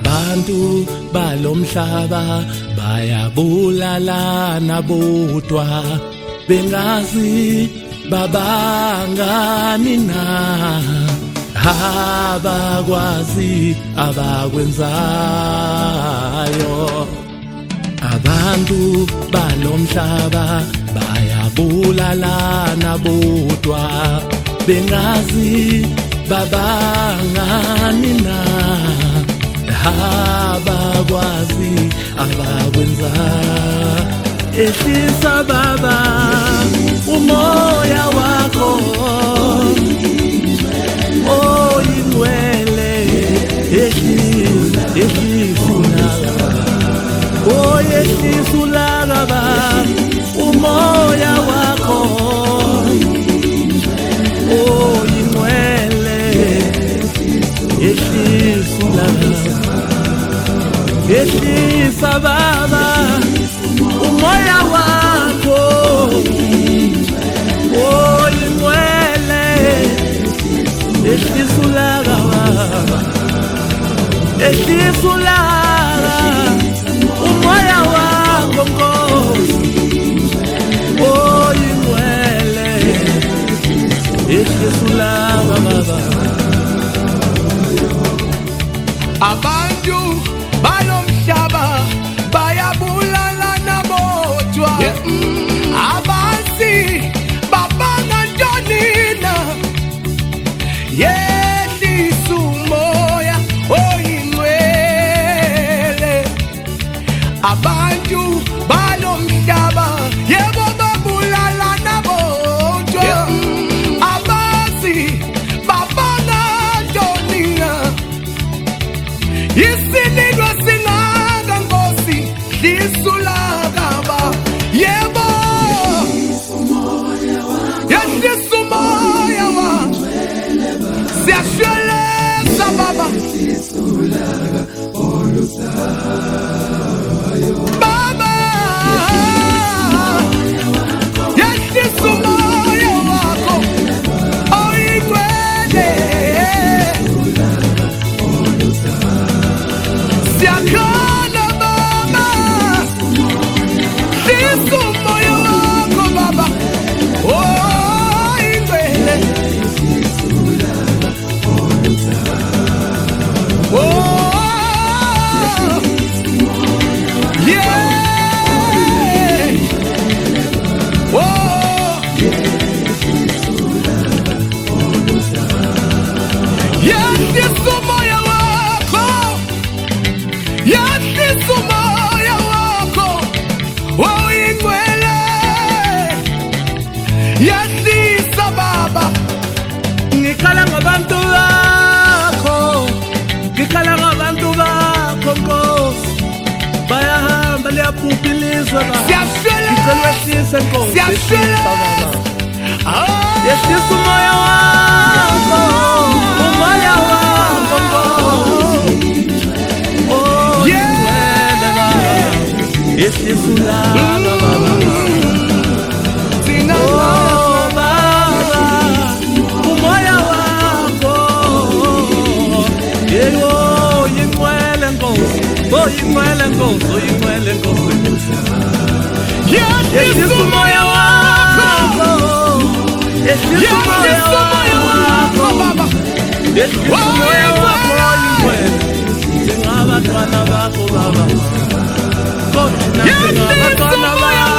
Abantu balomhlaba bayabulalana bodwa bengazi babangani na abakwazi abakwenzayo. Abantu balomhlaba bayabulalana bodwa bengazi babangani na abakwazi abakwenzayo. Ehlisa baba umoya wakho, oyingcwele, ehlisa ulaka umoya wakho, oyingcwele, ehlisa ulaka. Ehlisa baba umoya wakho, oyingcwele, ehlisa ulaka baba, ehlisa ulaka umoya wakho oyingcwele, ehlisa ulaka baba. Abantu balomhlaba bayabulalana bodwa abazi babangantoni na. Yehlisa umoya oyingcwele. Abantu balomhlaba yebo babulalana bodwa abazi babangantoni na. Isinidwa singaka Nkosi, hlisa ulaka ba yebo, yehlisa umoya wakho, siyashweleza baba, baba, yehlisa umoya wakho, oyingcwele, siyakhala baba, hlisa umoya wakho baba, oyingcwele, yehlisa umoya wakho, yehlisa umoya wakho, oyingcwele, yehlisa baba. Ngikhala ngabantu bakho, ngikhala ngabantu bakho Nkosi, bayahamba liyaphupha ilizwe baba. Ngicela wehlise Nkosi, yehlisa baba, yehlisa umoya wakho, umoya wakho Nkosi, oyingcwele baba, yehlisa ulaka baba. Oyingcwele Nkosi, oyingcwele Nkosi, yehlisa umoya wakho, yehlisa umoya wakho baba, yehlisa umoya wakho oyingcwele, singabantwana bakho baba, kodwa singabantwana bakho.